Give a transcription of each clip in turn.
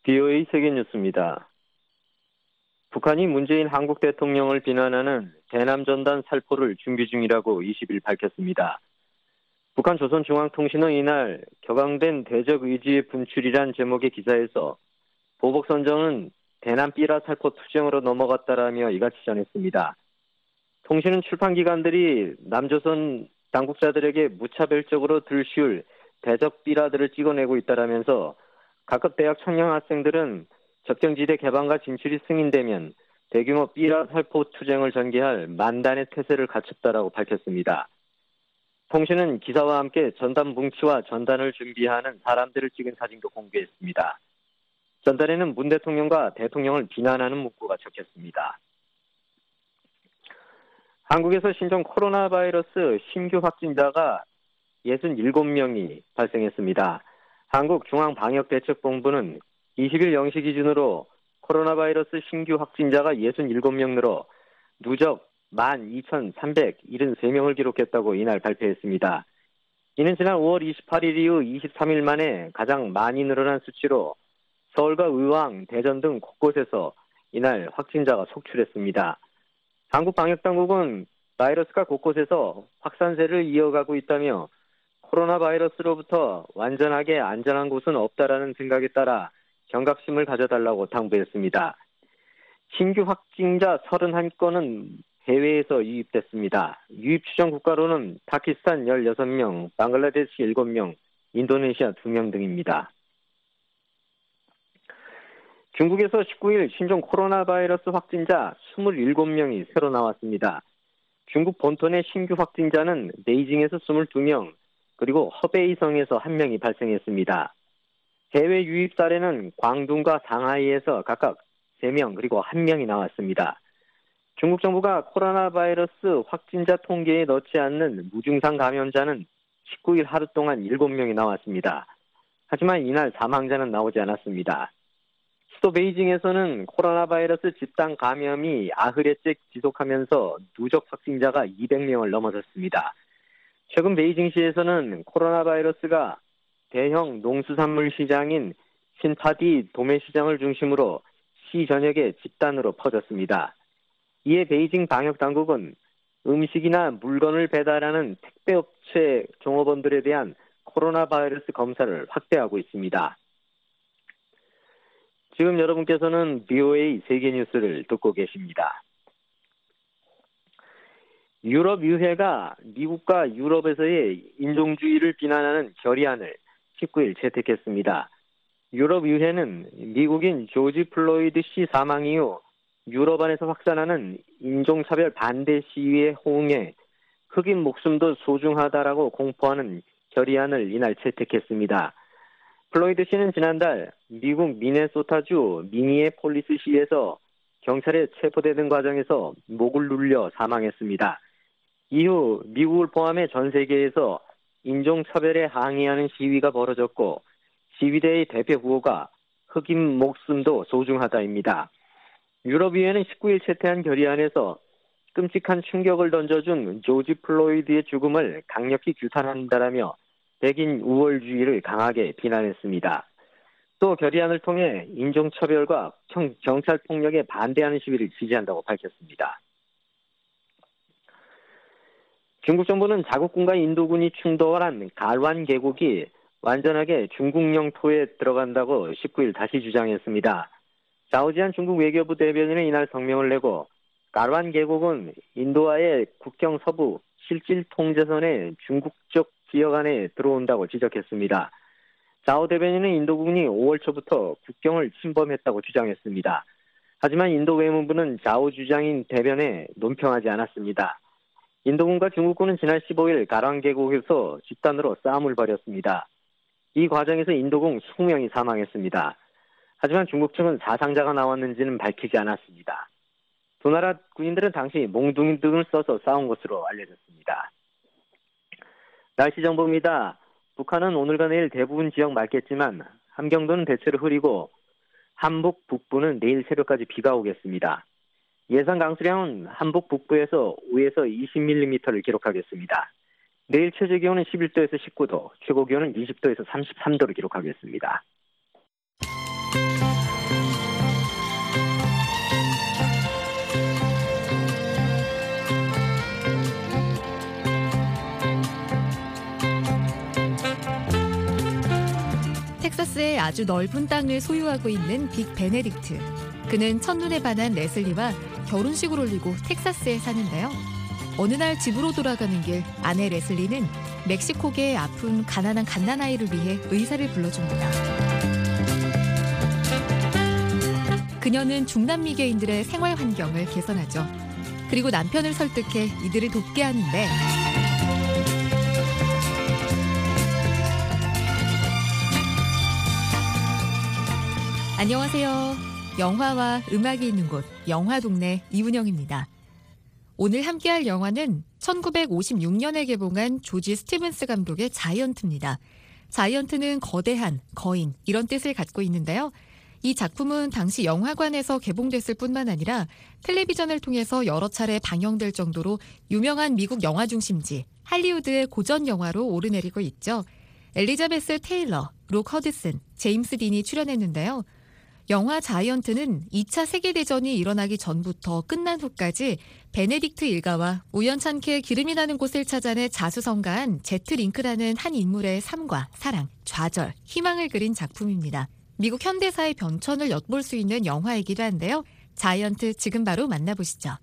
BOA 세계뉴스입니다. 북한이 문재인 한국 대통령을 비난하는 대남전단 살포를 준비 중이라고 20일 밝혔습니다. 북한 조선중앙통신은 이날 격앙된 대적 의지의 분출이란 제목의 기사에서 보복선정은 대남 삐라 살포 투쟁으로 넘어갔다라며 이같이 전했습니다. 통신은 출판기관들이 남조선 당국자들에게 무차별적으로 들쉬울 대적 삐라들을 찍어내고 있다라면서 각급 대학 청년 학생들은 적정지대 개방과 진출이 승인되면 대규모 삐라 살포 투쟁을 전개할 만단의 태세를 갖췄다라고 밝혔습니다. 통신은 기사와 함께 전단 뭉치와 전단을 준비하는 사람들을 찍은 사진도 공개했습니다. 전단에는 문 대통령과 대통령을 비난하는 문구가 적혔습니다. 한국에서 신종 코로나 바이러스 신규 확진자가 67명이 발생했습니다. 한국중앙방역대책본부는 20일 0시 기준으로 코로나 바이러스 신규 확진자가 67명 늘어 누적 12,373명을 기록했다고 이날 발표했습니다. 이는 지난 5월 28일 이후 23일 만에 가장 많이 늘어난 수치로 서울과 의왕, 대전 등 곳곳에서 이날 확진자가 속출했습니다. 한국 방역당국은 바이러스가 곳곳에서 확산세를 이어가고 있다며 코로나 바이러스로부터 완전하게 안전한 곳은 없다라는 생각에 따라 경각심을 가져달라고 당부했습니다. 신규 확진자 31건은 해외에서 유입됐습니다. 유입 추정 국가로는 파키스탄 16명, 방글라데시 7명, 인도네시아 2명 등입니다. 중국에서 19일 신종 코로나 바이러스 확진자 27명이 새로 나왔습니다. 중국 본토 내 신규 확진자는 베이징에서 22명, 그리고 허베이성에서 1명이 발생했습니다. 해외 유입 사례는 광둥과 상하이에서 각각 3명, 그리고 1명이 나왔습니다. 중국 정부가 코로나 바이러스 확진자 통계에 넣지 않는 무증상 감염자는 19일 하루 동안 7명이 나왔습니다. 하지만 이날 사망자는 나오지 않았습니다. 수도 베이징에서는 코로나 바이러스 집단 감염이 80일째 지속하면서 누적 확진자가 200명을 넘어섰습니다. 최근 베이징시에서는 코로나 바이러스가 대형 농수산물 시장인 신파디 도매시장을 중심으로 시 전역에 집단으로 퍼졌습니다. 이에 베이징 방역당국은 음식이나 물건을 배달하는 택배업체 종업원들에 대한 코로나 바이러스 검사를 확대하고 있습니다. 지금 여러분께서는 BOA 세계뉴스를 듣고 계십니다. 유럽의회가 미국과 유럽에서의 인종주의를 비난하는 결의안을 19일 채택했습니다. 유럽의회는 미국인 조지 플로이드 씨 사망 이후 유럽 안에서 확산하는 인종차별 반대 시위에 호응해 흑인 목숨도 소중하다라고 공포하는 결의안을 이날 채택했습니다. 플로이드 씨는 지난달 미국 미네소타주 미니애폴리스 시에서 경찰에 체포되는 과정에서 목을 눌려 사망했습니다. 이후 미국을 포함해 전 세계에서 인종차별에 항의하는 시위가 벌어졌고 시위대의 대표 구호가 흑인 목숨도 소중하다입니다. 유럽의회는 19일 채택한 결의안에서 끔찍한 충격을 던져준 조지 플로이드의 죽음을 강력히 규탄한다라며 백인 우월주의를 강하게 비난했습니다. 또 결의안을 통해 인종차별과 경찰폭력에 반대하는 시위를 지지한다고 밝혔습니다. 중국 정부는 자국군과 인도군이 충돌한 갈완 계곡이 완전하게 중국 영토에 들어간다고 19일 다시 주장했습니다. 자오지안 중국 외교부 대변인은 이날 성명을 내고 갈완 계곡은 인도와의 국경 서부 실질 통제선의 중국적 지역 안에 들어온다고 지적했습니다. 자오 대변인은 인도군이 5월 초부터 국경을 침범했다고 주장했습니다. 하지만 인도 외무부는 자오 주장인 대변에 논평하지 않았습니다. 인도군과 중국군은 지난 15일 갈완 계곡에서 집단으로 싸움을 벌였습니다. 이 과정에서 인도군 20명이 사망했습니다. 하지만 중국 측은 사상자가 나왔는지는 밝히지 않았습니다. 두 나라 군인들은 당시 몽둥이 등을 써서 싸운 것으로 알려졌습니다. 날씨 정보입니다. 북한은 오늘과 내일 대부분 지역 맑겠지만 함경도는 대체로 흐리고 한북 북부는 내일 새벽까지 비가 오겠습니다. 예상 강수량은 한북 북부에서 5에서 20mm를 기록하겠습니다. 내일 최저 기온은 11도에서 19도, 최고 기온은 20도에서 33도를 기록하겠습니다. 텍사스의 아주 넓은 땅을 소유하고 있는 빅 베네딕트. 그는 첫눈에 반한 레슬리와 결혼식을 올리고 텍사스에 사는데요. 어느 날 집으로 돌아가는 길 아내 레슬리는 멕시코계의 아픈 가난한 갓난아이를 위해 의사를 불러줍니다. 그녀는 중남미계인들의 생활 환경을 개선하죠. 그리고 남편을 설득해 이들을 돕게 하는데 안녕하세요. 영화와 음악이 있는 곳 영화동네 이훈영입니다. 오늘 함께할 영화는 1956년에 개봉한 조지 스티븐스 감독의 자이언트입니다. 자이언트는 거대한, 거인 이런 뜻을 갖고 있는데요. 이 작품은 당시 영화관에서 개봉됐을 뿐만 아니라 텔레비전을 통해서 여러 차례 방영될 정도로 유명한 미국 영화 중심지 할리우드의 고전 영화로 오르내리고 있죠. 엘리자베스 테일러, 록 허드슨, 제임스 딘이 출연했는데요. 영화 자이언트는 2차 세계대전이 일어나기 전부터 끝난 후까지 베네딕트 일가와 우연찮게 기름이 나는 곳을 찾아내 자수성가한 제트 링크라는 한 인물의 삶과 사랑, 좌절, 희망을 그린 작품입니다. 미국 현대사의 변천을 엿볼 수 있는 영화이기도 한데요. 자이언트 지금 바로 만나보시죠.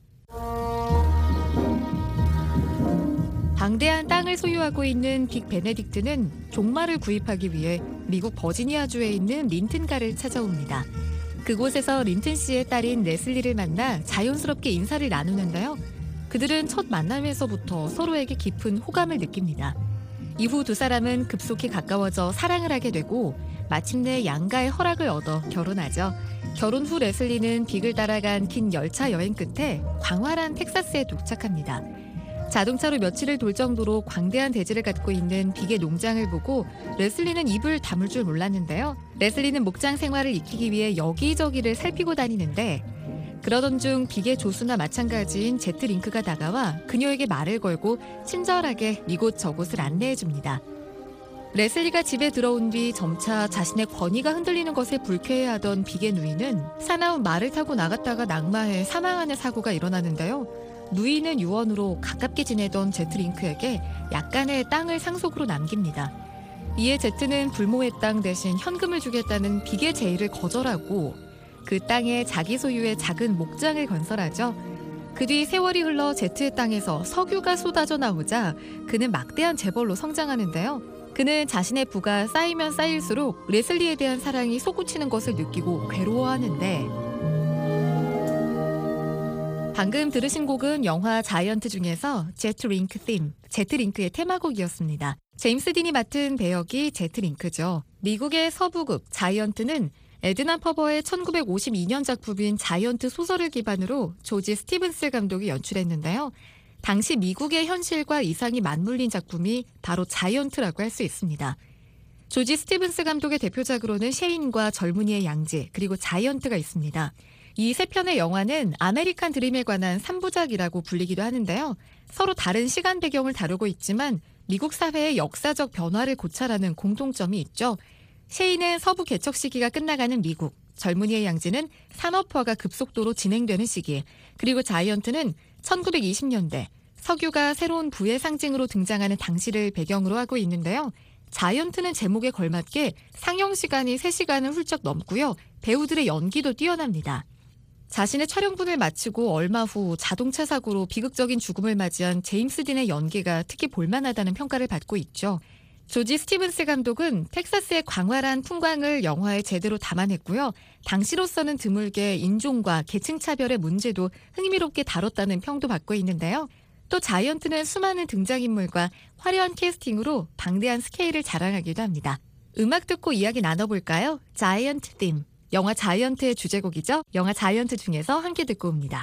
방대한 땅을 소유하고 있는 빅 베네딕트는 종말을 구입하기 위해 미국 버지니아주에 있는 린튼가를 찾아옵니다. 그곳에서 린튼 씨의 딸인 레슬리를 만나 자연스럽게 인사를 나누는데요. 그들은 첫 만남에서부터 서로에게 깊은 호감을 느낍니다. 이후 두 사람은 급속히 가까워져 사랑을 하게 되고 마침내 양가의 허락을 얻어 결혼하죠. 결혼 후 레슬리는 빅을 따라간 긴 열차 여행 끝에 광활한 텍사스에 도착합니다. 자동차로 며칠을 돌 정도로 광대한 대지를 갖고 있는 빅의 농장을 보고 레슬리는 입을 다물 줄 몰랐는데요. 레슬리는 목장 생활을 익히기 위해 여기저기를 살피고 다니는데 그러던 중 빅의 조수나 마찬가지인 제트 링크가 다가와 그녀에게 말을 걸고 친절하게 이곳 저곳을 안내해줍니다. 레슬리가 집에 들어온 뒤 점차 자신의 권위가 흔들리는 것에 불쾌해하던 빅의 누이는 사나운 말을 타고 나갔다가 낙마해 사망하는 사고가 일어나는데요. 누이는 유언으로 가깝게 지내던 제트 링크에게 약간의 땅을 상속으로 남깁니다. 이에 제트는 불모의 땅 대신 현금을 주겠다는 빅의 제의를 거절하고 그 땅에 자기 소유의 작은 목장을 건설하죠. 그 뒤 세월이 흘러 제트의 땅에서 석유가 쏟아져 나오자 그는 막대한 재벌로 성장하는데요. 그는 자신의 부가 쌓이면 쌓일수록 레슬리에 대한 사랑이 솟구치는 것을 느끼고 괴로워하는데 방금 들으신 곡은 영화 자이언트 중에서 제트 링크 팀, 제트 링크의 테마곡이었습니다. 제임스 딘이 맡은 배역이 제트 링크죠. 미국의 서부극 자이언트는 에드나 퍼버의 1952년 작품인 자이언트 소설을 기반으로 조지 스티븐스 감독이 연출했는데요. 당시 미국의 현실과 이상이 맞물린 작품이 바로 자이언트라고 할 수 있습니다. 조지 스티븐스 감독의 대표작으로는 셰인과 젊은이의 양지, 그리고 자이언트가 있습니다. 이 세 편의 영화는 아메리칸 드림에 관한 3부작이라고 불리기도 하는데요. 서로 다른 시간 배경을 다루고 있지만 미국 사회의 역사적 변화를 고찰하는 공통점이 있죠. 셰인은 서부 개척 시기가 끝나가는 미국, 젊은이의 양지는 산업화가 급속도로 진행되는 시기, 그리고 자이언트는 1920년대 석유가 새로운 부의 상징으로 등장하는 당시를 배경으로 하고 있는데요. 자이언트는 제목에 걸맞게 상영 시간이 3시간을 훌쩍 넘고요. 배우들의 연기도 뛰어납니다. 자신의 촬영분을 마치고 얼마 후 자동차 사고로 비극적인 죽음을 맞이한 제임스 딘의 연기가 특히 볼만하다는 평가를 받고 있죠. 조지 스티븐스 감독은 텍사스의 광활한 풍광을 영화에 제대로 담아냈고요. 당시로서는 드물게 인종과 계층차별의 문제도 흥미롭게 다뤘다는 평도 받고 있는데요. 또 자이언트는 수많은 등장인물과 화려한 캐스팅으로 방대한 스케일을 자랑하기도 합니다. 음악 듣고 이야기 나눠볼까요? 자이언트 팀. 영화 자이언트의 주제곡이죠. 영화 자이언트 중에서 함께 듣고 옵니다.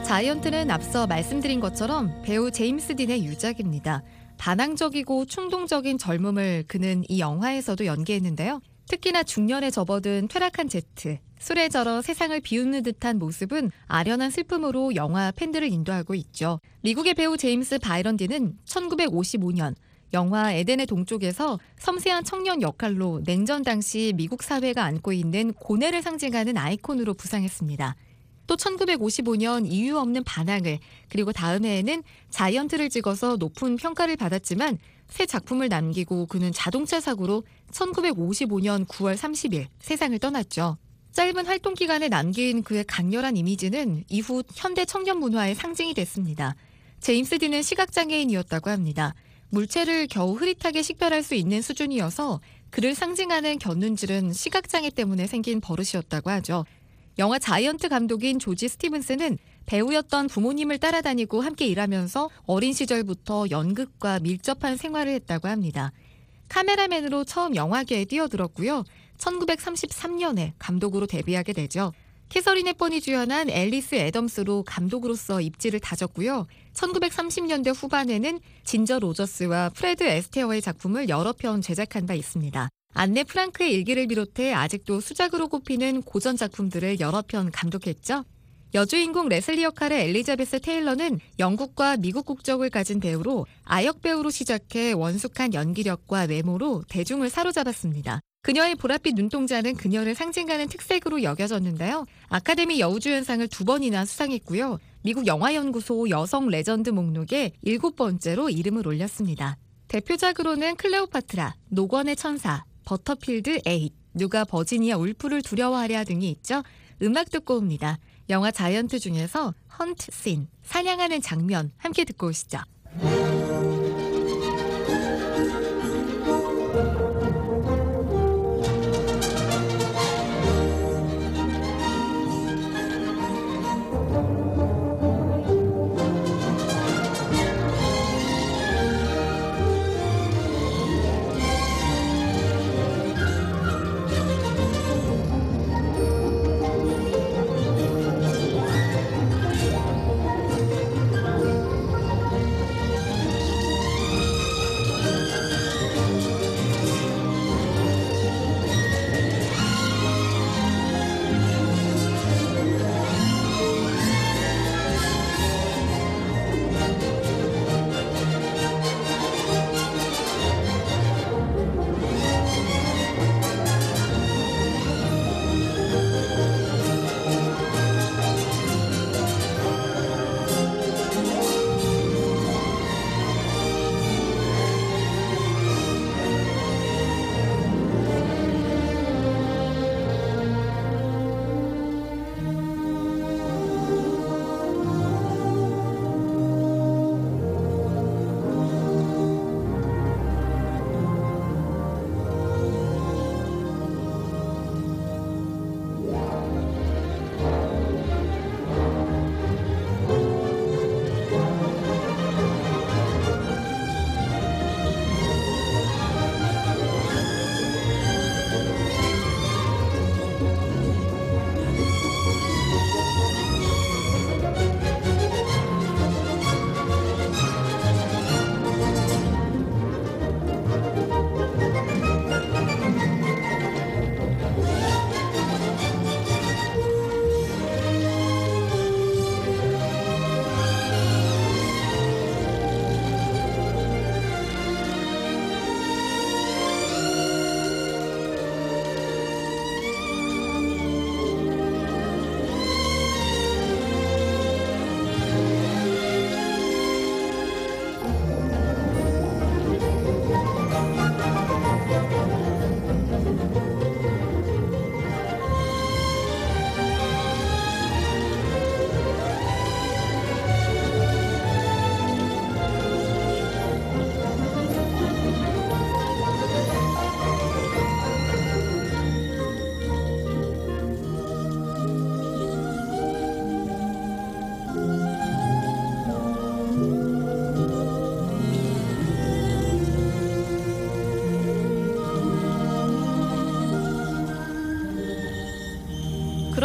자이언트는 앞서 말씀드린 것처럼 배우 제임스 딘의 유작입니다. 반항적이고 충동적인 젊음을 그는 이 영화에서도 연기했는데요. 특히나 중년에 접어든 퇴락한 제트, 술에 절어 세상을 비웃는 듯한 모습은 아련한 슬픔으로 영화 팬들을 인도하고 있죠. 미국의 배우 제임스 바이런 딘은 1955년 영화 에덴의 동쪽에서 섬세한 청년 역할로 냉전 당시 미국 사회가 안고 있는 고뇌를 상징하는 아이콘으로 부상했습니다. 또 1955년 이유 없는 반항을, 그리고 다음 해에는 자이언트를 찍어서 높은 평가를 받았지만 새 작품을 남기고 그는 자동차 사고로 1955년 9월 30일 세상을 떠났죠. 짧은 활동 기간에 남긴 그의 강렬한 이미지는 이후 현대 청년 문화의 상징이 됐습니다. 제임스 딘은 시각장애인이었다고 합니다. 물체를 겨우 흐릿하게 식별할 수 있는 수준이어서 그를 상징하는 곁눈질은 시각장애 때문에 생긴 버릇이었다고 하죠. 영화 자이언트 감독인 조지 스티븐스는 배우였던 부모님을 따라다니고 함께 일하면서 어린 시절부터 연극과 밀접한 생활을 했다고 합니다. 카메라맨으로 처음 영화계에 뛰어들었고요. 1933년에 감독으로 데뷔하게 되죠. 캐서린 헵번이 주연한 앨리스 애덤스로 감독으로서 입지를 다졌고요. 1930년대 후반에는 진저 로저스와 프레드 에스테어의 작품을 여러 편 제작한 바 있습니다. 안네 프랑크의 일기를 비롯해 아직도 수작으로 꼽히는 고전 작품들을 여러 편 감독했죠. 여주인공 레슬리 역할의 엘리자베스 테일러는 영국과 미국 국적을 가진 배우로 아역 배우로 시작해 원숙한 연기력과 외모로 대중을 사로잡았습니다. 그녀의 보랏빛 눈동자는 그녀를 상징하는 특색으로 여겨졌는데요. 아카데미 여우주연상을 2번이나 수상했고요. 미국 영화연구소 여성 레전드 목록에 7번째로 이름을 올렸습니다. 대표작으로는 클레오파트라, 녹원의 천사, 버터필드 8, 누가 버지니아 울프를 두려워하랴 등이 있죠. 음악 듣고 옵니다. 영화 자이언트 중에서 헌트 씬, 사냥하는 장면 함께 듣고 오시죠.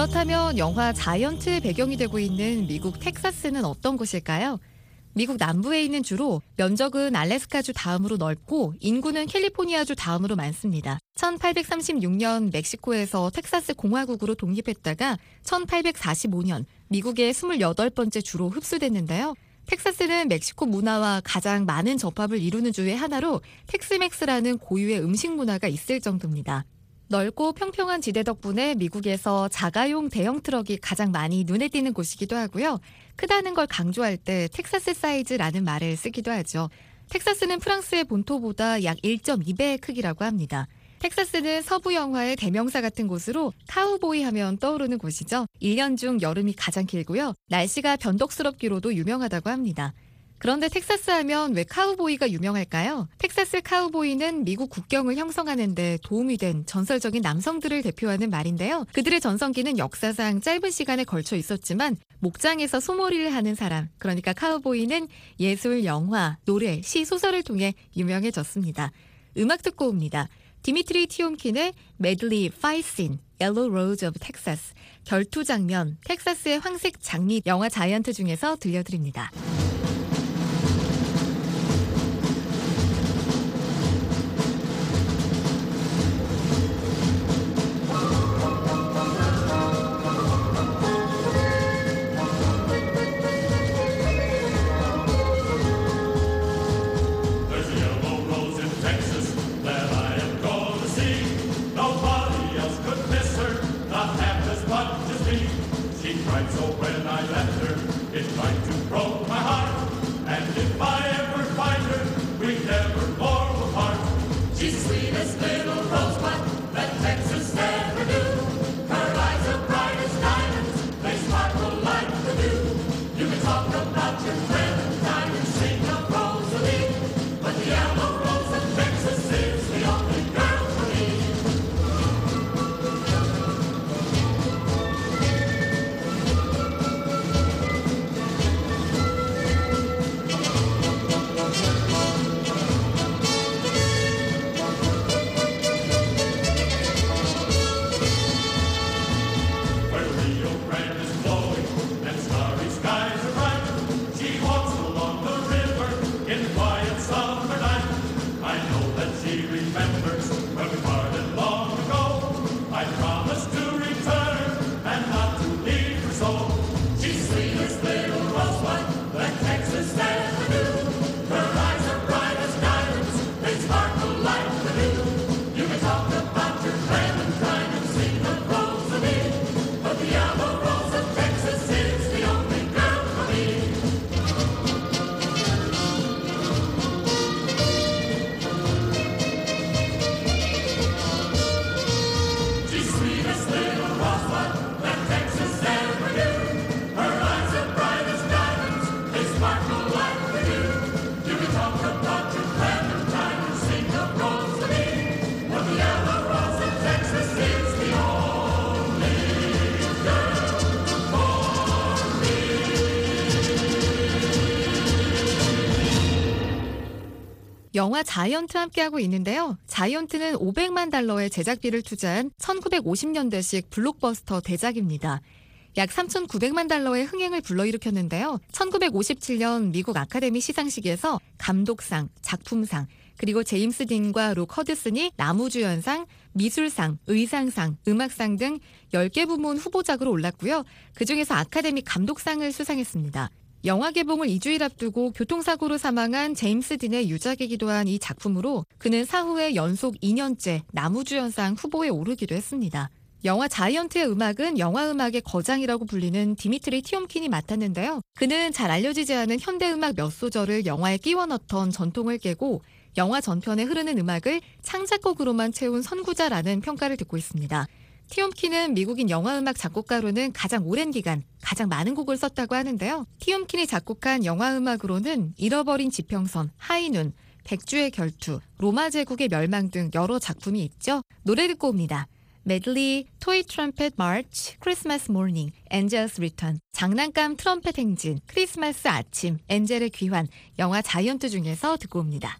그렇다면 영화 자이언트의 배경이 되고 있는 미국 텍사스는 어떤 곳일까요? 미국 남부에 있는 주로 면적은 알래스카주 다음으로 넓고 인구는 캘리포니아주 다음으로 많습니다. 1836년 멕시코에서 텍사스 공화국으로 독립했다가 1845년 미국의 28번째 주로 흡수됐는데요. 텍사스는 멕시코 문화와 가장 많은 접합을 이루는 주의 하나로 텍스맥스라는 고유의 음식 문화가 있을 정도입니다. 넓고 평평한 지대 덕분에 미국에서 자가용 대형 트럭이 가장 많이 눈에 띄는 곳이기도 하고요. 크다는 걸 강조할 때 텍사스 사이즈라는 말을 쓰기도 하죠. 텍사스는 프랑스의 본토보다 약 1.2배의 크기라고 합니다. 텍사스는 서부 영화의 대명사 같은 곳으로 카우보이 하면 떠오르는 곳이죠. 1년 중 여름이 가장 길고요. 날씨가 변덕스럽기로도 유명하다고 합니다. 그런데 텍사스 하면 왜 카우보이가 유명할까요? 텍사스 카우보이는 미국 국경을 형성하는 데 도움이 된 전설적인 남성들을 대표하는 말인데요. 그들의 전성기는 역사상 짧은 시간에 걸쳐 있었지만 목장에서 소몰이를 하는 사람, 그러니까 카우보이는 예술, 영화, 노래, 시, 소설을 통해 유명해졌습니다. 음악 듣고 옵니다. 디미트리 티옴킨의 Medley Fight Scene, Yellow Rose of Texas, 결투 장면, 텍사스의 황색 장미 영화 자이언트 중에서 들려드립니다. 영화 자이언트 함께하고 있는데요. 자이언트는 500만 달러의 제작비를 투자한 1950년대식 블록버스터 대작입니다. 약 3,900만 달러의 흥행을 불러일으켰는데요. 1957년 미국 아카데미 시상식에서 감독상, 작품상, 그리고 제임스 딘과 록 허드슨이 나무주연상, 미술상, 의상상, 음악상 등 10개 부문 후보작으로 올랐고요. 그중에서 아카데미 감독상을 수상했습니다. 영화 개봉을 2주일 앞두고 교통사고로 사망한 제임스 딘의 유작이기도 한 이 작품으로 그는 사후에 연속 2년째 나무주연상 후보에 오르기도 했습니다. 영화 자이언트의 음악은 영화 음악의 거장이라고 불리는 디미트리 티옴킨이 맡았는데요. 그는 잘 알려지지 않은 현대음악 몇 소절을 영화에 끼워 넣던 전통을 깨고 영화 전편에 흐르는 음악을 창작곡으로만 채운 선구자라는 평가를 듣고 있습니다. 티옴킨은 미국인 영화음악 작곡가로는 가장 오랜 기간, 가장 많은 곡을 썼다고 하는데요. 티옴킨이 작곡한 영화음악으로는 잃어버린 지평선, 하이눈, 백주의 결투, 로마 제국의 멸망 등 여러 작품이 있죠. 노래 듣고 옵니다. 메들리, 토이 트럼펫 마치, 크리스마스 모닝, 엔젤스 리턴, 장난감 트럼펫 행진, 크리스마스 아침, 엔젤의 귀환, 영화 자이언트 중에서 듣고 옵니다.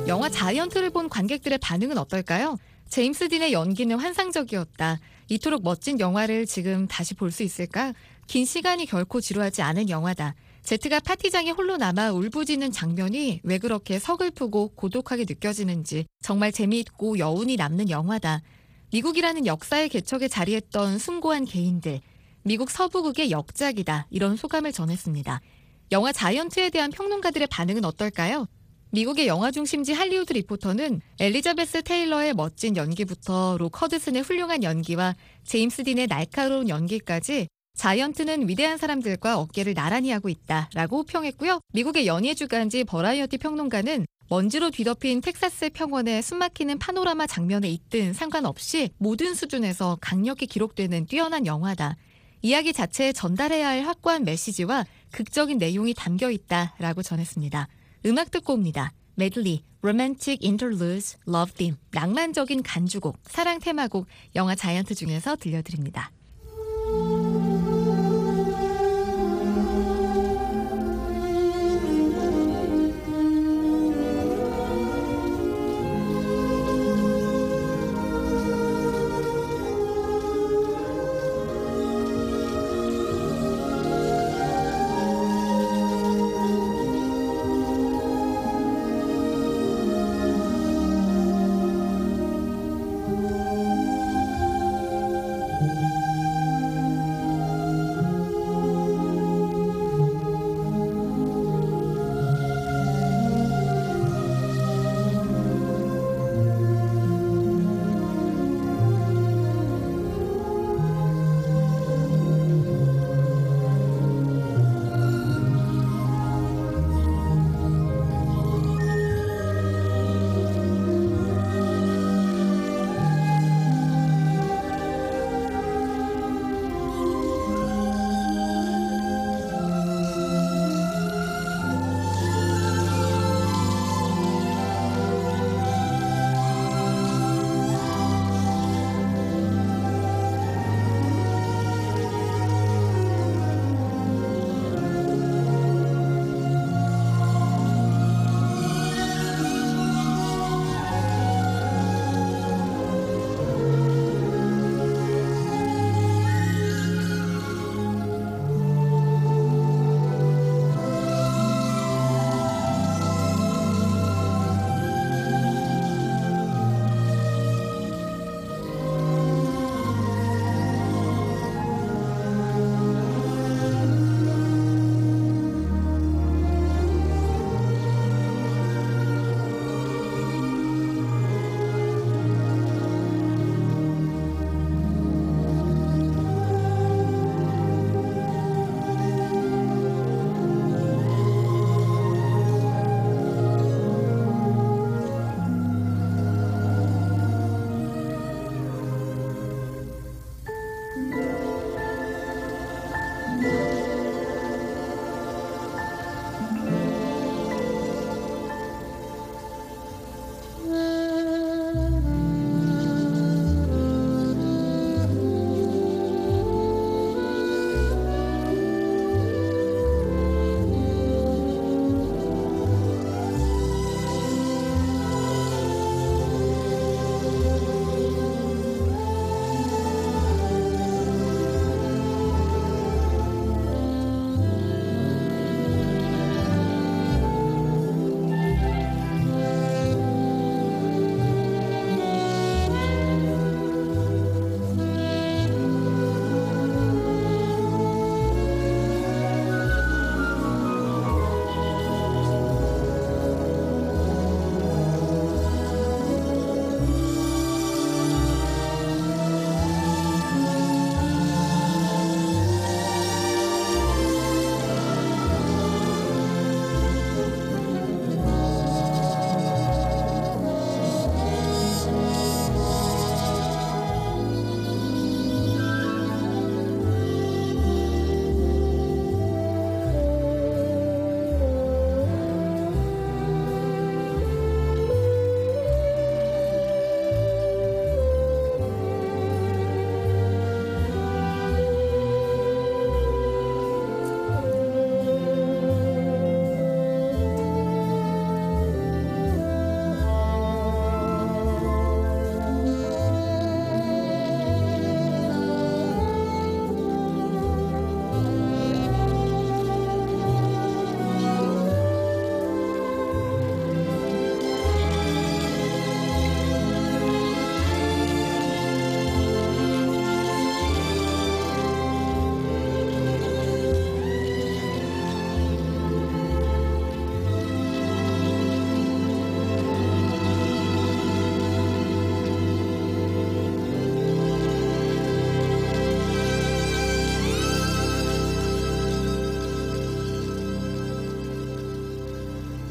영화 자이언트를 본 관객들의 반응은 어떨까요? 제임스 딘의 연기는 환상적이었다. 이토록 멋진 영화를 지금 다시 볼 수 있을까? 긴 시간이 결코 지루하지 않은 영화다. 제트가 파티장에 홀로 남아 울부짖는 장면이 왜 그렇게 서글프고 고독하게 느껴지는지 정말 재미있고 여운이 남는 영화다. 미국이라는 역사의 개척에 자리했던 숭고한 개인들, 미국 서부극의 역작이다. 이런 소감을 전했습니다. 영화 자이언트에 대한 평론가들의 반응은 어떨까요? 미국의 영화 중심지 할리우드 리포터는 엘리자베스 테일러의 멋진 연기부터 록 허드슨의 훌륭한 연기와 제임스 딘의 날카로운 연기까지 자이언트는 위대한 사람들과 어깨를 나란히 하고 있다라고 평했고요. 미국의 연예 주간지 버라이어티 평론가는 먼지로 뒤덮인 텍사스 평원의 숨막히는 파노라마 장면에 있든 상관없이 모든 수준에서 강력히 기록되는 뛰어난 영화다. 이야기 자체에 전달해야 할 확고한 메시지와 극적인 내용이 담겨 있다라고 전했습니다. 음악 듣고 옵니다. 메들리, Romantic Interludes, Love Theme, 낭만적인 간주곡, 사랑 테마곡, 영화 자이언트 중에서 들려드립니다.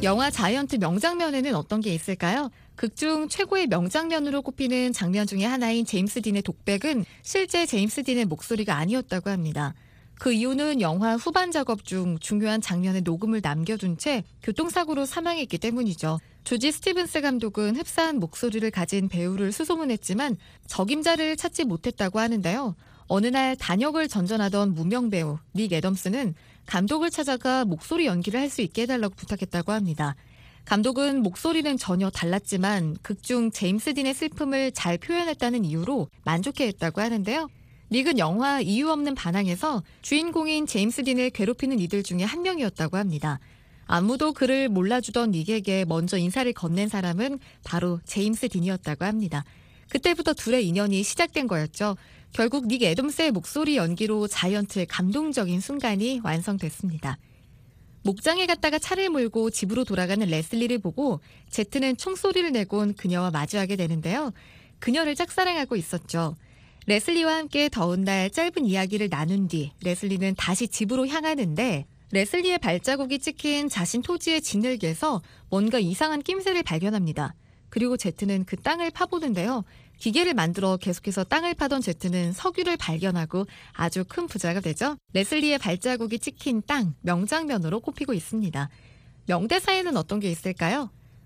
영화 자이언트 명장면에는 어떤 게 있을까요? 극중 최고의 명장면으로 꼽히는 장면 중에 하나인 제임스 딘의 독백은 실제 제임스 딘의 목소리가 아니었다고 합니다. 그 이유는 영화 후반 작업 중 중요한 장면의 녹음을 남겨둔 채 교통사고로 사망했기 때문이죠. 조지 스티븐스 감독은 흡사한 목소리를 가진 배우를 수소문했지만 적임자를 찾지 못했다고 하는데요. 어느 날 단역을 전전하던 무명 배우 닉 애덤스는 감독을 찾아가 목소리 연기를 할 수 있게 해달라고 부탁했다고 합니다. 감독은 목소리는 전혀 달랐지만 극중 제임스 딘의 슬픔을 잘 표현했다는 이유로 만족해했다고 하는데요. 닉은 영화 이유 없는 반항에서 주인공인 제임스 딘을 괴롭히는 이들 중에 한 명이었다고 합니다. 아무도 그를 몰라주던 닉에게 먼저 인사를 건넨 사람은 바로 제임스 딘이었다고 합니다. 그때부터 둘의 인연이 시작된 거였죠. 결국 닉 애덤스의 목소리 연기로 자이언트의 감동적인 순간이 완성됐습니다. 목장에 갔다가 차를 몰고 집으로 돌아가는 레슬리를 보고 제트는 총소리를 내곤 그녀와 마주하게 되는데요. 그녀를 짝사랑하고 있었죠. 레슬리와 함께 더운 날 짧은 이야기를 나눈 뒤 레슬리는 다시 집으로 향하는데 레슬리의 발자국이 찍힌 자신 토지의 진흙에서 뭔가 이상한 낌새를 발견합니다. 그리고 제트는 그 땅을 파보는데요. 기계를 만들어 계속해서 땅을 파던 제트는 석유를 발견하고 아주 큰 부자가 되죠. 레슬리의 발자국이 찍힌 땅, 명장면으로 꼽히고 있습니다. 명대사에는 어떤 게 있을까요?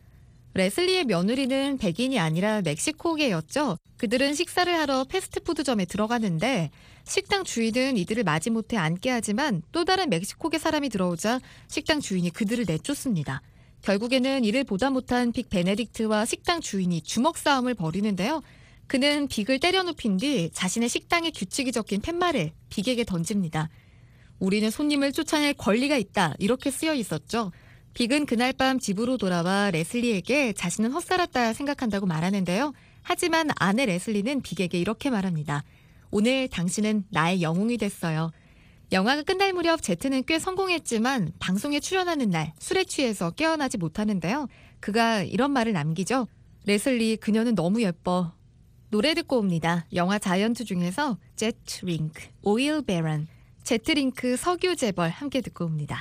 레슬리의 며느리는 백인이 아니라 멕시코계였죠. 그들은 식사를 하러 패스트푸드점에 들어가는데 식당 주인은 이들을 마지못해 앉게 하지만 또 다른 멕시코계 사람이 들어오자 식당 주인이 그들을 내쫓습니다. 결국에는 이를 보다 못한 빅 베네딕트와 식당 주인이 주먹 싸움을 벌이는데요. 그는 빅을 때려 눕힌 뒤 자신의 식당의 규칙이 적힌 팻말을 빅에게 던집니다. 우리는 손님을 쫓아낼 권리가 있다. 이렇게 쓰여 있었죠. 빅은 그날 밤 집으로 돌아와 레슬리에게 자신은 헛살았다 생각한다고 말하는데요. 하지만 아내 레슬리는 빅에게 이렇게 말합니다. 오늘 당신은 나의 영웅이 됐어요. 영화가 끝날 무렵 제트는 꽤 성공했지만 방송에 출연하는 날 술에 취해서 깨어나지 못하는데요. 그가 이런 말을 남기죠. 레슬리, 그녀는 너무 예뻐. 노래 듣고 옵니다. 영화 자이언트 중에서 제트 링크, 오일 베런, 제트 링크 석유 재벌 함께 듣고 옵니다.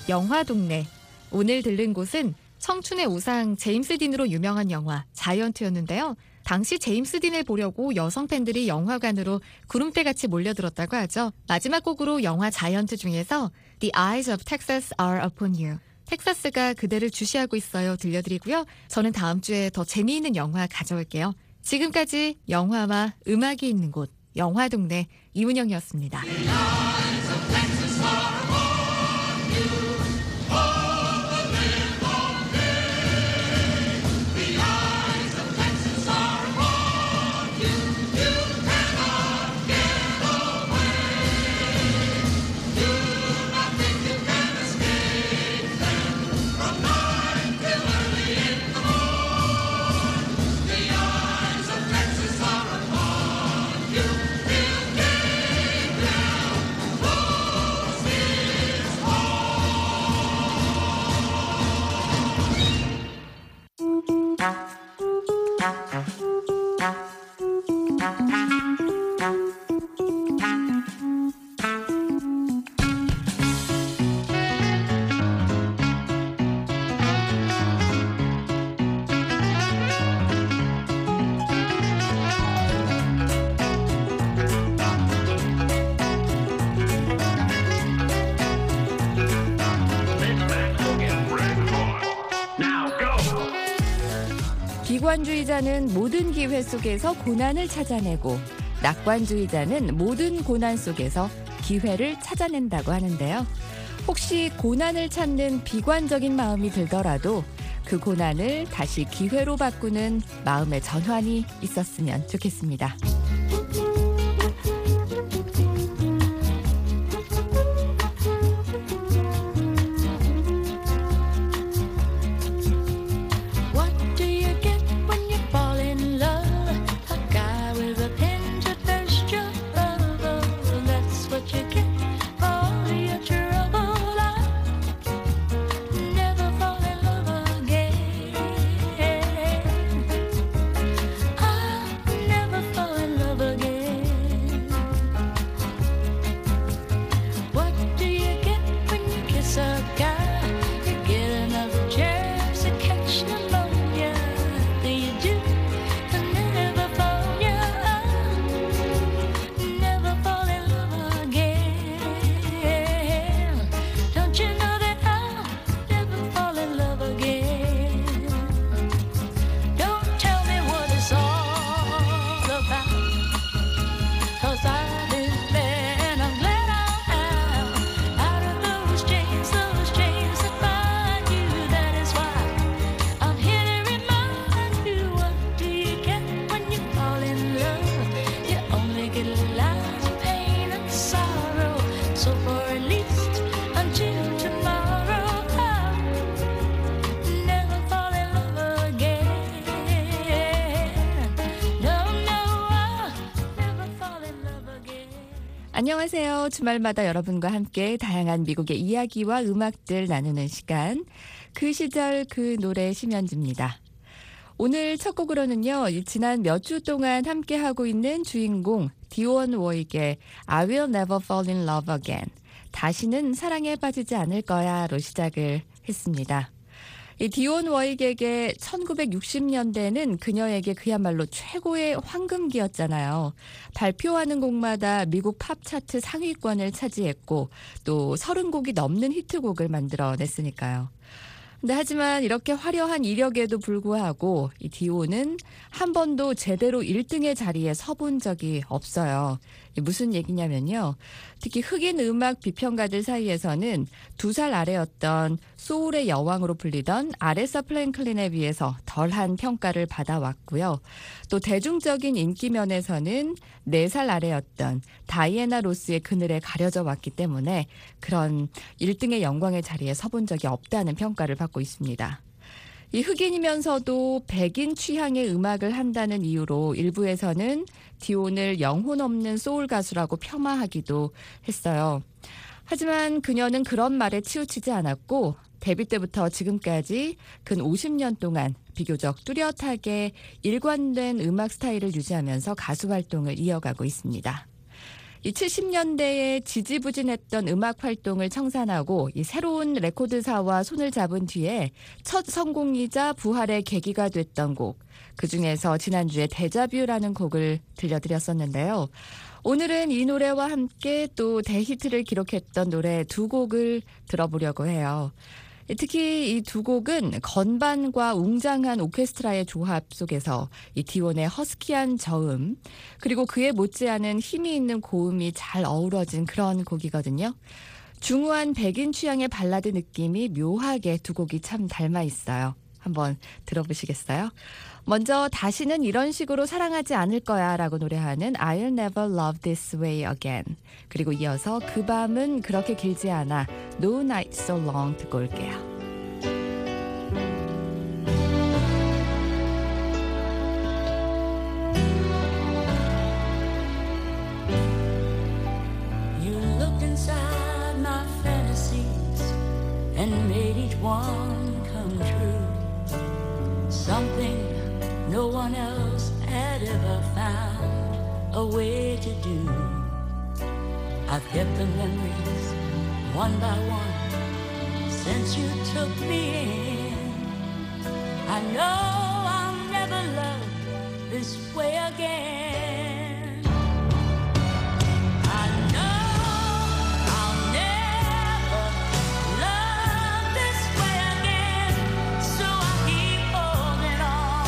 영화 동네. 오늘 들른 곳은 청춘의 우상 제임스 딘으로 유명한 영화 자이언트였는데요. 당시 제임스 딘을 보려고 여성 팬들이 영화관으로 구름대같이 몰려들었다고 하죠. 마지막 곡으로 영화 자이언트 중에서 The Eyes of Texas Are Upon You. 텍사스가 그대를 주시하고 있어요 들려드리고요. 저는 다음 주에 더 재미있는 영화 가져올게요. 지금까지 영화와 음악이 있는 곳 영화 동네 이문영이었습니다. 비관주의자는 모든 기회 속에서 고난을 찾아내고 낙관주의자는 모든 고난 속에서 기회를 찾아낸다고 하는데요. 혹시 고난을 찾는 비관적인 마음이 들더라도 그 고난을 다시 기회로 바꾸는 마음의 전환이 있었으면 좋겠습니다. 안녕하세요. 주말마다 여러분과 함께 다양한 미국의 이야기와 음악들 나누는 시간. 그 시절 그 노래 심연지입니다. 오늘 첫 곡으로는요. 지난 몇 주 동안 함께하고 있는 주인공 디온 워익의 I will never fall in love again. 다시는 사랑에 빠지지 않을 거야로 시작을 했습니다. 이 디온 워익에게 1960년대는 그녀에게 그야말로 최고의 황금기였잖아요. 발표하는 곡마다 미국 팝 차트 상위권을 차지했고 또 30곡이 넘는 히트곡을 만들어냈으니까요. 근데 하지만 이렇게 화려한 이력에도 불구하고 이 디온은 한 번도 제대로 1등의 자리에 서본 적이 없어요. 무슨 얘기냐면요. 특히 흑인 음악 비평가들 사이에서는 2살 아래였던 소울의 여왕으로 불리던 아레사 플랭클린에 비해서 덜한 평가를 받아왔고요. 또 대중적인 인기 면에서는 4살 아래였던 다이애나 로스의 그늘에 가려져 왔기 때문에 그런 1등의 영광의 자리에 서본 적이 없다는 평가를 받고 있습니다. 이 흑인이면서도 백인 취향의 음악을 한다는 이유로 일부에서는 디온을 영혼 없는 소울 가수라고 폄하하기도 했어요. 하지만 그녀는 그런 말에 치우치지 않았고 데뷔 때부터 지금까지 근 50년 동안 비교적 뚜렷하게 일관된 음악 스타일을 유지하면서 가수 활동을 이어가고 있습니다. 이 70년대에 지지부진했던 음악 활동을 청산하고 이 새로운 레코드사와 손을 잡은 뒤에 첫 성공이자 부활의 계기가 됐던 곡. 그중에서 지난주에 데자뷰라는 곡을 들려드렸었는데요. 오늘은 이 노래와 함께 또 대히트를 기록했던 노래 두 곡을 들어보려고 해요. 특히 이 두 곡은 건반과 웅장한 오케스트라의 조합 속에서 이 디온의 허스키한 저음 그리고 그에 못지않은 힘이 있는 고음이 잘 어우러진 그런 곡이거든요. 중후한 백인 취향의 발라드 느낌이 묘하게 두 곡이 참 닮아 있어요. 한번 들어보시겠어요? 먼저 다시는 이런 식으로 사랑하지 않을 거야 라고 노래하는 I'll never love this way again. 그리고 이어서 그 밤은 그렇게 길지 않아 No night so long 듣고 올게요. You looked inside my fantasies and made each one come true. Something no one else had ever found a way to do. I've kept the memories one by one since you took me in. I know I'll never love this way again. I know I'll never love this way again, so I keep holding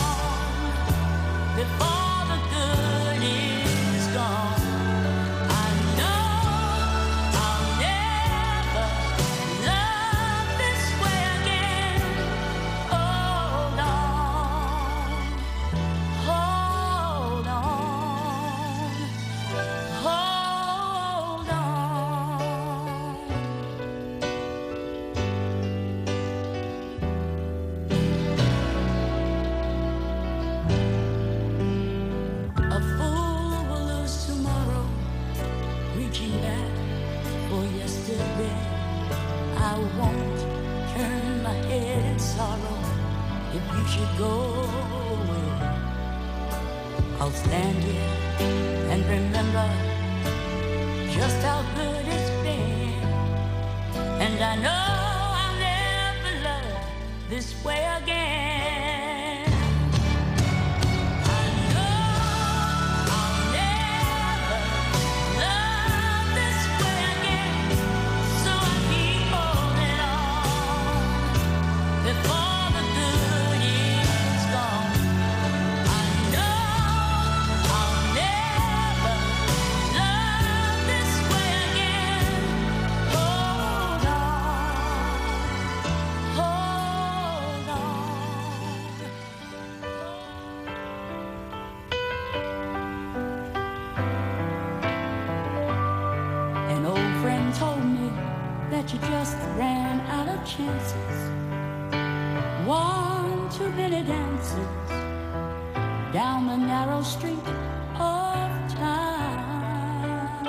on before the good is gone. I know I'll never love this way again. Hold on, hold on, hold on. A fool will lose tomorrow, reaching back for yesterday. I won't turn my head in sorrow if you should go away. I'll stand here and remember just how good it's been. And I know I'll never love this way again. I know I'll never love this way again, so I keep holding on before the good is gone. I know I'll never love this way again. Hold on, hold on. An old friend told me that you just ran out of chances. One too many dances down the narrow street of time.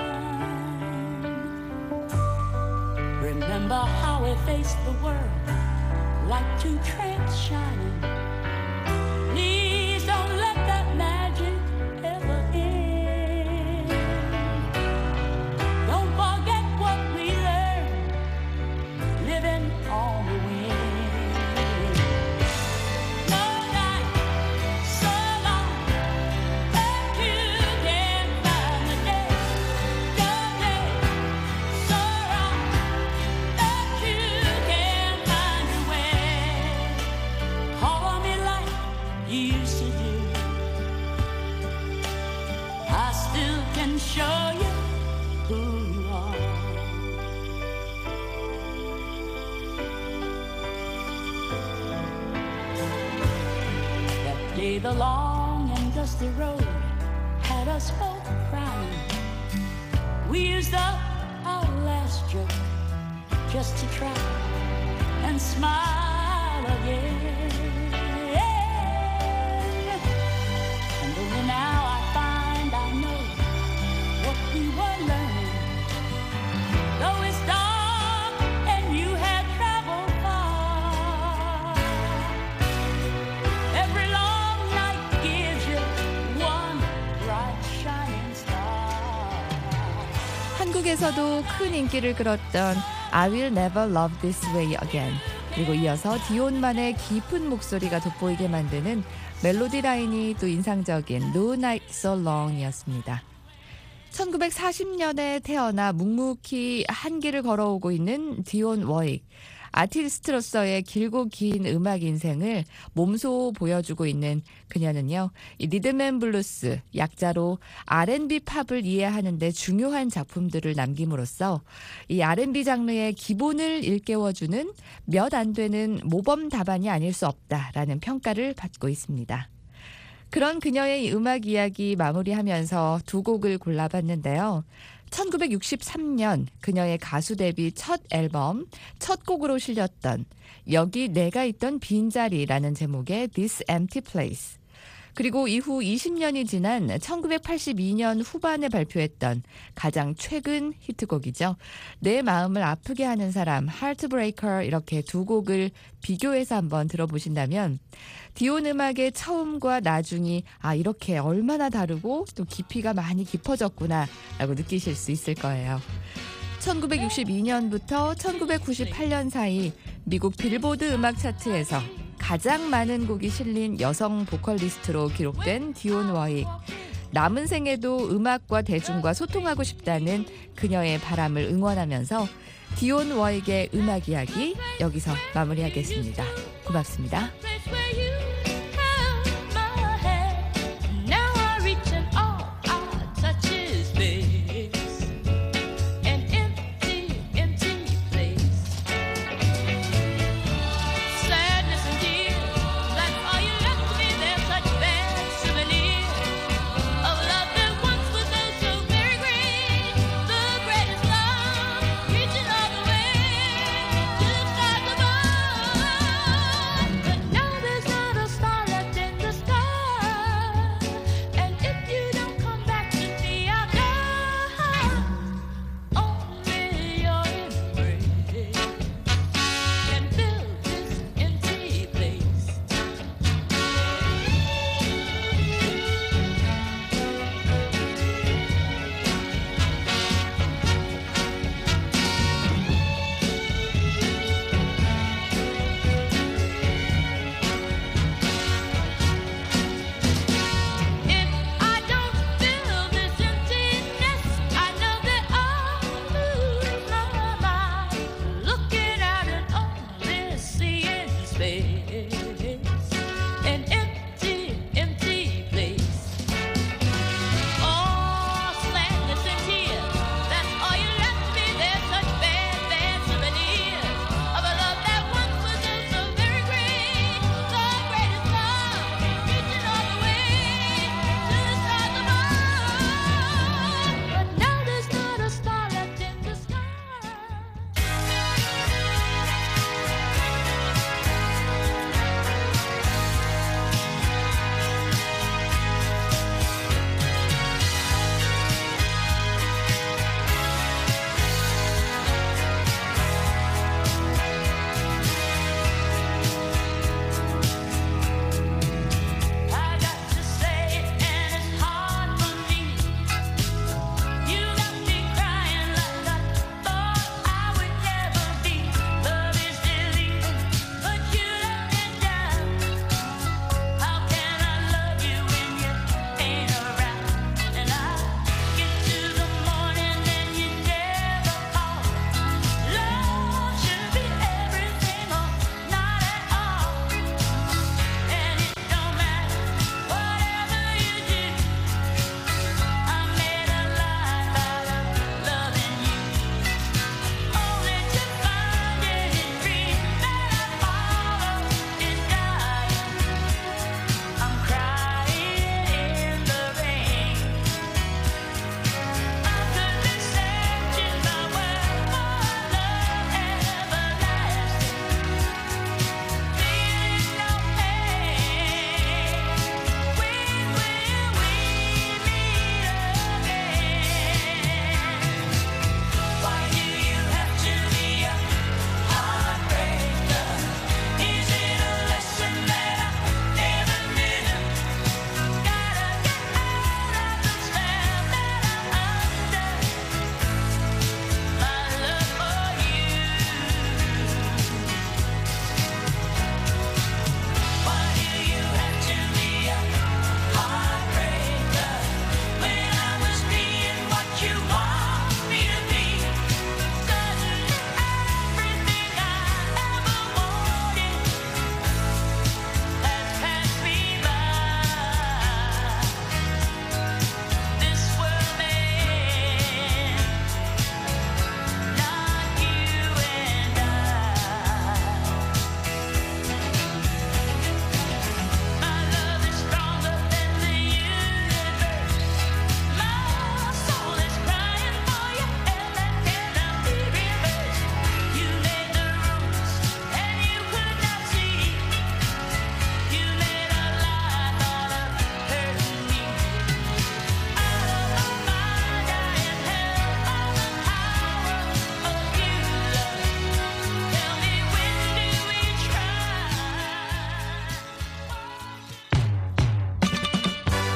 Remember how we faced the world like two tramps shining. Please don't let that magic ever end. Don't forget what we learned living on the wind. No night so long that you can't find the day. No day so wrong that you can't find your way. Call on me like you used to do. I still can show you who you are. That day the long and dusty road had us both crying. We used up our last joke just to try and smile again. And only now I find I know what we were learning. Though it's dark and you have traveled far, every long night gives you one bright shining star. 미국에서도 큰 인기를 끌었던 I Will Never Love This Way Again, 그리고 이어서 디온만의 깊은 목소리가 돋보이게 만드는 멜로디 라인이 또 인상적인 No Night So Long이었습니다. 1940년에 태어나 묵묵히 한 길을 걸어오고 있는 디온 워익. 아티스트로서의 길고 긴 음악 인생을 몸소 보여주고 있는 그녀는요, 이 리듬앤블루스, 약자로 R&B 팝을 이해하는 데 중요한 작품들을 남김으로써 이 R&B 장르의 기본을 일깨워주는 몇 안 되는 모범 답안이 아닐 수 없다라는 평가를 받고 있습니다. 그런 그녀의 음악 이야기 마무리하면서 두 곡을 골라봤는데요. 1963년 그녀의 가수 데뷔 첫 앨범 첫 곡으로 실렸던 여기 내가 있던 빈자리라는 제목의 This Empty Place, 그리고 이후 20년이 지난 1982년 후반에 발표했던 가장 최근 히트곡이죠. 내 마음을 아프게 하는 사람, Heartbreaker, 이렇게 두 곡을 비교해서 한번 들어보신다면 디온 음악의 처음과 나중이 이렇게 얼마나 다르고 또 깊이가 많이 깊어졌구나 라고 느끼실 수 있을 거예요. 1962년부터 1998년 사이 미국 빌보드 음악 차트에서 가장 많은 곡이 실린 여성 보컬리스트로 기록된 디온 워익. 남은 생에도 음악과 대중과 소통하고 싶다는 그녀의 바람을 응원하면서 디온 워익의 음악 이야기 여기서 마무리하겠습니다. 고맙습니다.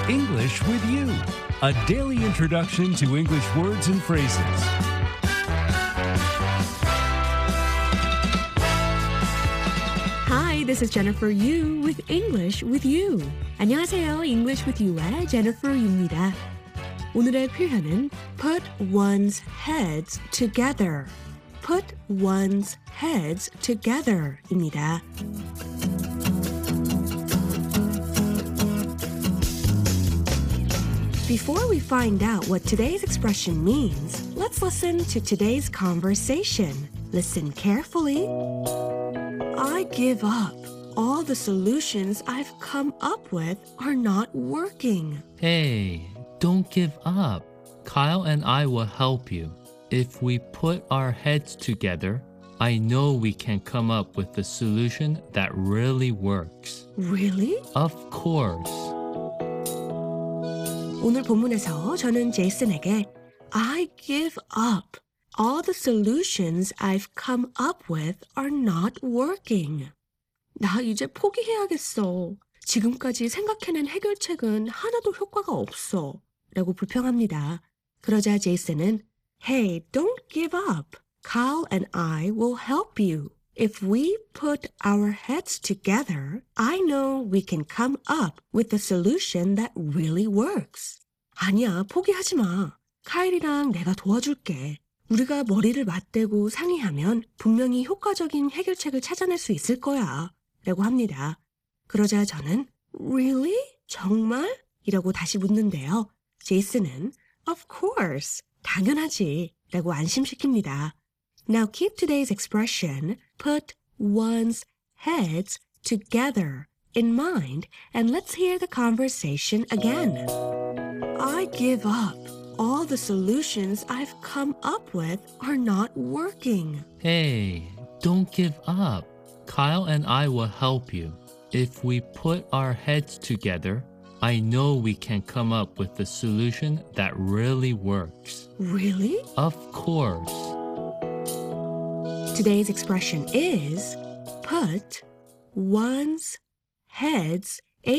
English with You, a daily introduction to English words and phrases. Hi, this is Jennifer Yu with English with You. 안녕하세요. English with You의 Jennifer Yu입니다. 오늘의 표현은 put one's heads together. put one's heads together입니다. Before we find out what today's expression means, let's listen to today's conversation. Listen carefully. I give up. All the solutions I've come up with are not working. Hey, don't give up. Kyle and I will help you. If we put our heads together, I know we can come up with a solution that really works. Really? Of course. 오늘 본문에서 저는 제이슨에게 I give up. All the solutions I've come up with are not working. 나 이제 포기해야겠어. 지금까지 생각해낸 해결책은 하나도 효과가 없어. 라고 불평합니다. 그러자 제이슨은 Hey, don't give up. Kyle and I will help you. If we put our heads together, I know we can come up with a solution that really works. 아니야, 포기하지 마. 카일이랑 내가 도와줄게. 우리가 머리를 맞대고 상의하면 분명히 효과적인 해결책을 찾아낼 수 있을 거야. 라고 합니다. 그러자 저는 Really? 정말? 이라고 다시 묻는데요. 제이슨은 Of course. 당연하지. 라고 안심시킵니다. Now keep today's expression, put one's heads together in mind, and let's hear the conversation again. I give up. All the solutions I've come up with are not working. Hey, don't give up. Kyle and I will help you. If we put our heads together, I know we can come up with a solution that really works. Really? Of course. Today's expression is put one's heads,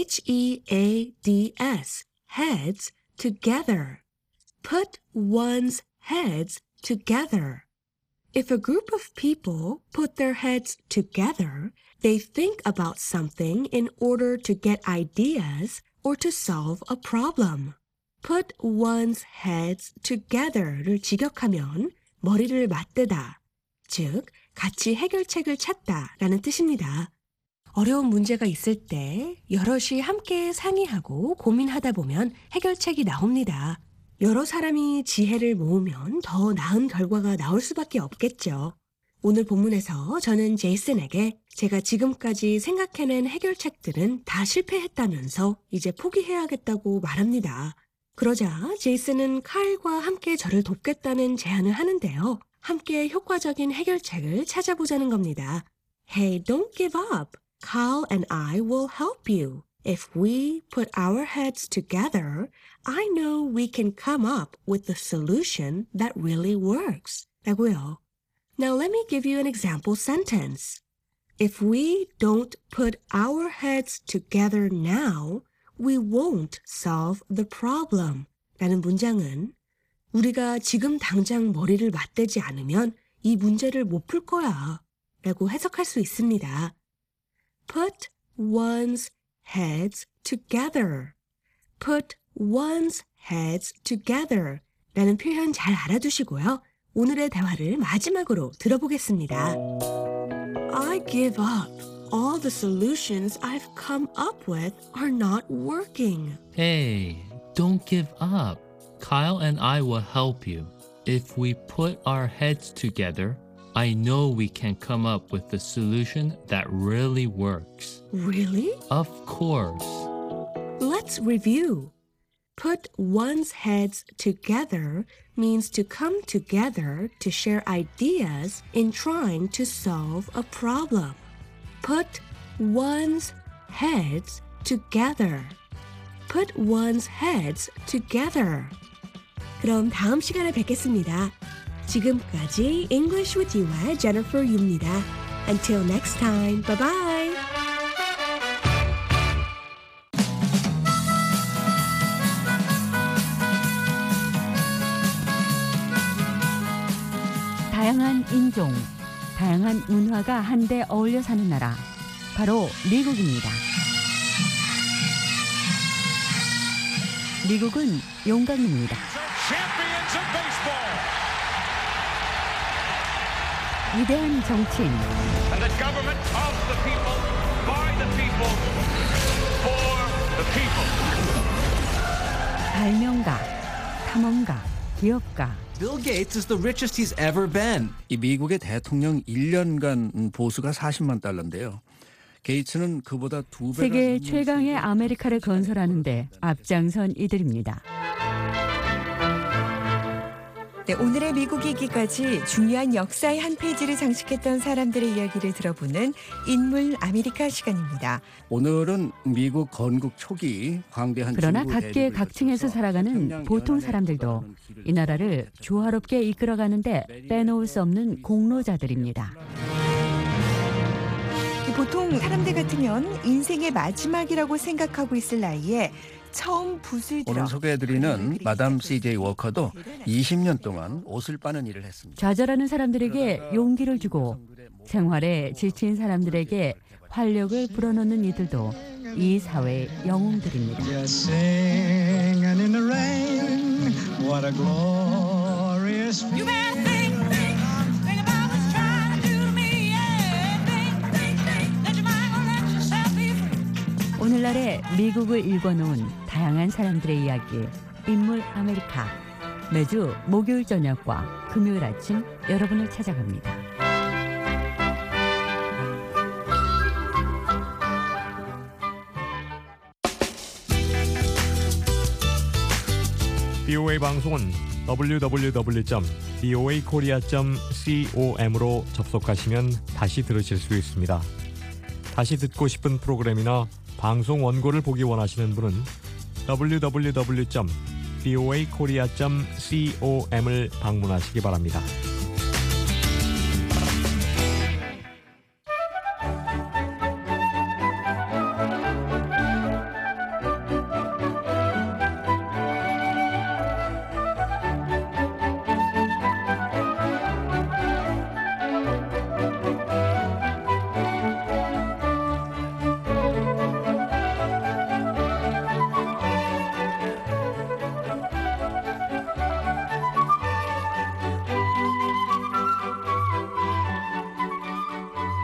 H-E-A-D-S, heads together. Put one's heads together. If a group of people put their heads together, they think about something in order to get ideas or to solve a problem. Put one's heads together를 직역하면 머리를 맞대다, 즉 같이 해결책을 찾다라는 뜻입니다. 어려운 문제가 있을 때 여럿이 함께 상의하고 고민하다 보면 해결책이 나옵니다. 여러 사람이 지혜를 모으면 더 나은 결과가 나올 수밖에 없겠죠. 오늘 본문에서 저는 제이슨에게 제가 지금까지 생각해낸 해결책들은 다 실패했다면서 이제 포기해야겠다고 말합니다. 그러자 제이슨은 카일과 함께 저를 돕겠다는 제안을 하는데요. 함께 효과적인 해결책을 찾아보자는 겁니다. Hey, don't give up. Kyle and I will help you. If we put our heads together, I know we can come up with a solution that really works. 라고요. Now let me give you an example sentence. If we don't put our heads together now, we won't solve the problem. 라는 문장은 우리가 지금 당장 머리를 맞대지 않으면 이 문제를 못 풀 거야. 라고 해석할 수 있습니다. Put one's heads together. Put one's heads together. 라는 표현 잘 알아두시고요. 오늘의 대화를 마지막으로 들어보겠습니다. I give up. All the solutions I've come up with are not working. Hey, don't give up. Kyle and I will help you. If we put our heads together, I know we can come up with a solution that really works. Really? Of course. Let's review. Put one's heads together means to come together to share ideas in trying to solve a problem. Put one's heads together. Put one's heads together. 그럼 다음 시간에 뵙겠습니다. 지금까지 English with You의 Jennifer Yu입니다. Until next time, bye-bye! 다양한 인종, 다양한 문화가 한데 어울려 사는 나라, 바로 미국입니다. 미국은 용광로입니다. 위대한 정치인, 발명가, 탐험가, 기업가. Bill Gates is the richest he's ever been. 이 미국의 대통령 1년간 보수가 40만 달러인데요. 게이츠는 그보다 2배가 세계 최강의 아메리카를 건설하는데 앞장선 이들입니다. 네, 오늘의 미국 이기까지 중요한 역사의 한 페이지를 장식했던 사람들의 이야기를 들어보는 인물 아메리카 시간입니다. 오늘은 미국 건국 초기 광대한 그러나 중부 각계 대륙을 각층에서 거쳐서 살아가는 평양 보통 연안에 사람들도 걸어가는 길을 이 나라를 조화롭게 이끌어가는데 빼놓을 수 없는 공로자들입니다. 보통 사람들 같으면 인생의 마지막이라고 생각하고 있을 나이에 처음 붓을 들어 오늘 소개해드리는 마담 C.J. 워커도 20년 동안 옷을 빠는 일을 했습니다. 좌절하는 사람들에게 용기를 주고 생활에 지친 사람들에게 활력을 불어넣는 이들도 이 사회의 영웅들입니다. 오늘날의 미국을 읽어놓은 다양한 사람들의 이야기, 인물 아메리카. 매주 목요일 저녁과 금요일 아침 여러분을 찾아갑니다. BOA 방송은 www.boakorea.com으로 접속하시면 다시 들으실 수 있습니다. 다시 듣고 싶은 프로그램이나 방송 원고를 보기 원하시는 분은 www.boakorea.com을 방문하시기 바랍니다.